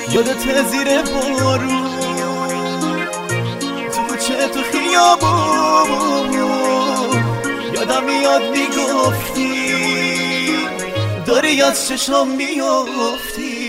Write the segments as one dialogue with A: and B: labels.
A: یادت زیر بارون تو کوچه تو خیابون یادم میاد میگفتی داری از چشام میافتی.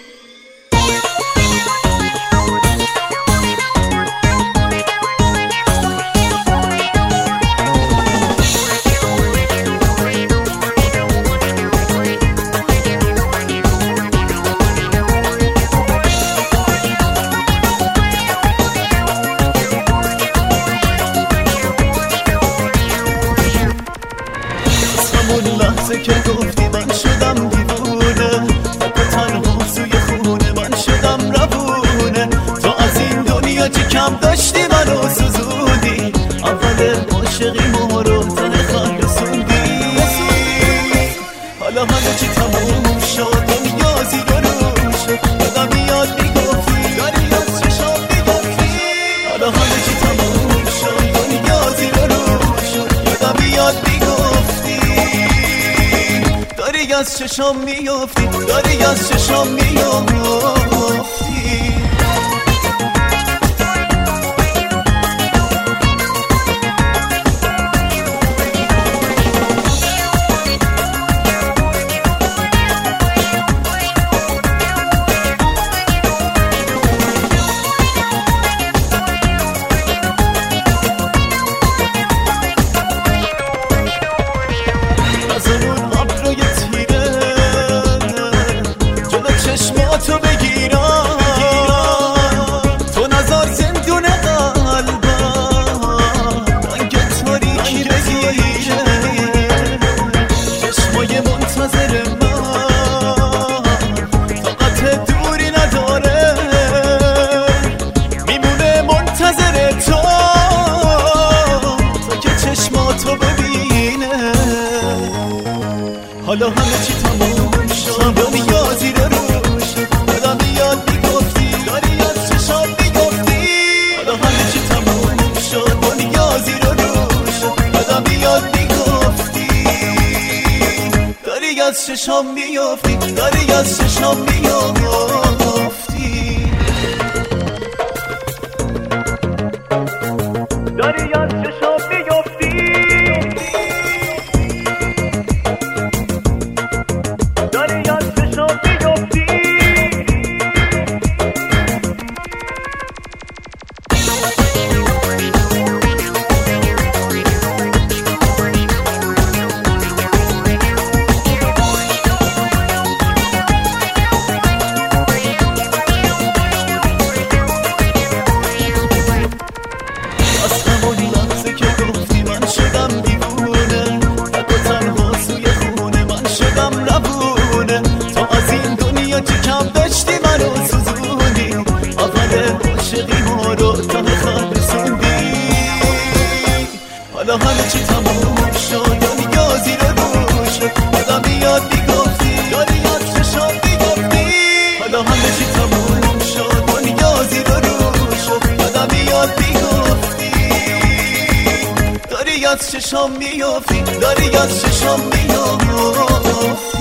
A: لحظه که گفتی من شدم دیوونه تو تنها سوی خونه من شدم روونه تو از این دنیا چی کم داشتی منو سوزوندی اول عاشقی ما رو ته خط رسوندی حالا همه چی تموم شد دنیا زیر و رو شد یادم میاد میگفتی داری از چشام میگفتی حالا همه چی تموم شد دنیا زیر و رو شد یادم میاد میگفتی داری از چشام میافتی داری از چشام میافتی. تو بگیرم تو نظر زندون قلبم رنگ تاریکی بگیره چشمای منتظر من طاقت دوری نداره میمونه منتظر تو تا که چشماتو ببینه حالا همه چی تموم شد دنیا زیر رو یادم میاد میگفتی داری از چشام میگفتی حالا همه چی تموم شد دنیا زیر و رو شد یادم میاد میگفتی داری از چشام میافتی داری از چشام میافتی داری از چشام میافتی داری از چشام میافتی. حالا همه چی تموم شد دنیا زیر رو شد یادم میاد میگفتی داری از چشام میگفتی حالا همه چی تموم شد دنیا زیر رو شد یادم میاد میگفتی داری از چشام میافتی داری از چشام میافتی.